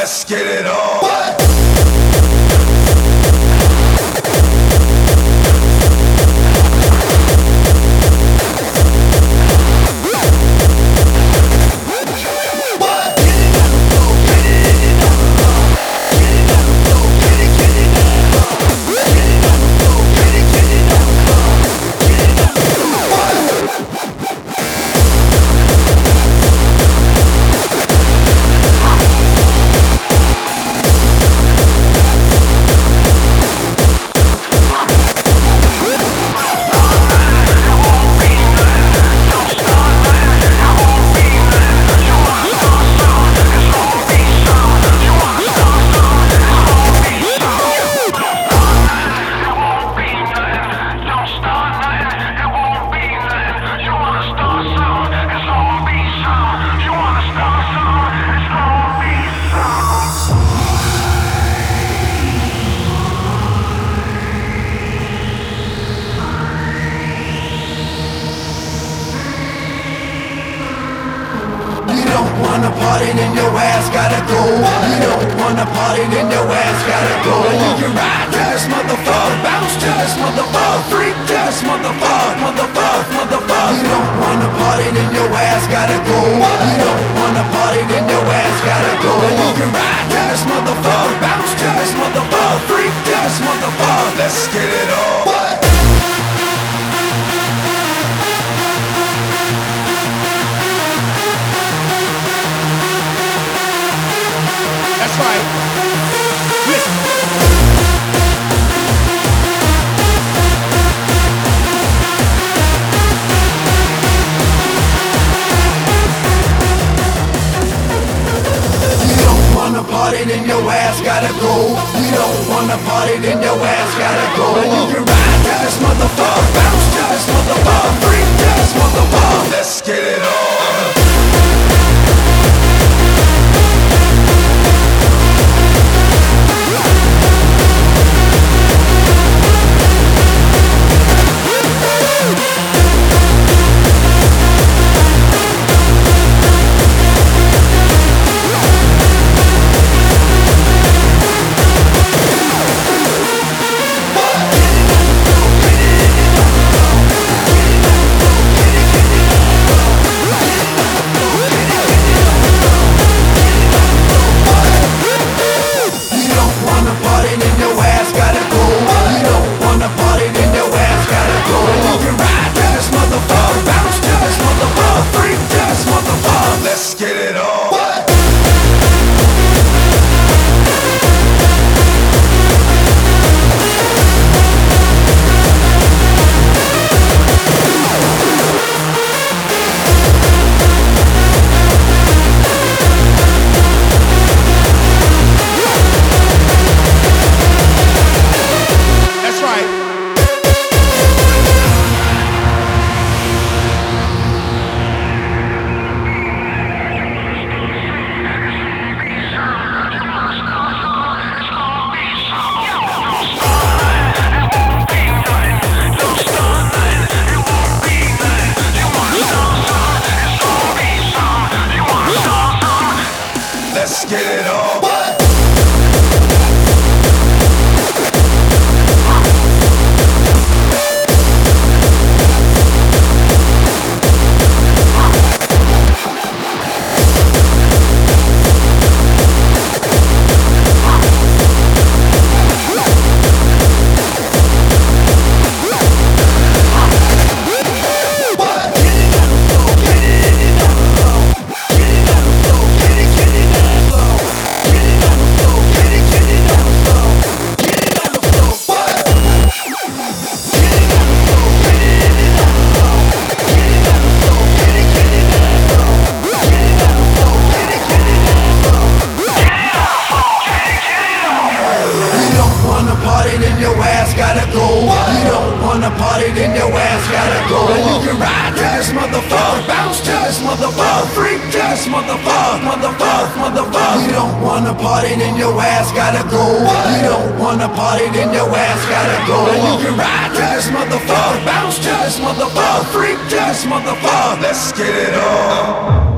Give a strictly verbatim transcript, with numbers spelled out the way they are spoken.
Let's get it on. What? Wanna party, then your ass gotta go. You don't wanna party, then your ass gotta go. You can ride to this motherfucker, bounce to this motherfucker, freak to this motherfucker, motherfucker, motherfucker. You don't wanna party, then your ass gotta go. You don't wanna party, then your ass gotta go. You can ride to this motherfucker, bounce to this motherfucker, freak to this motherfucker. Let's get it on. What? That's right. Listen. You don't wanna party, then your ass gotta go. You don't wanna party, then your ass gotta go. You can ride to this motherfucker, bounce to this motherfucker, freak to this motherfucker. Let's get it on. Let's get it on. What? That's right. Let's get it on. What? Then your ass gotta go. You don't wanna party, then your ass gotta go. You can ride to this motherfucker, bounce to this motherfucker, freak to this motherfucker, motherfucker, motherfucker. You don't wanna party, then your ass gotta go. You don't wanna party, then your ass gotta go. You can ride to this motherfucker, bounce to this motherfucker, freak to this motherfucker. Let's get it on.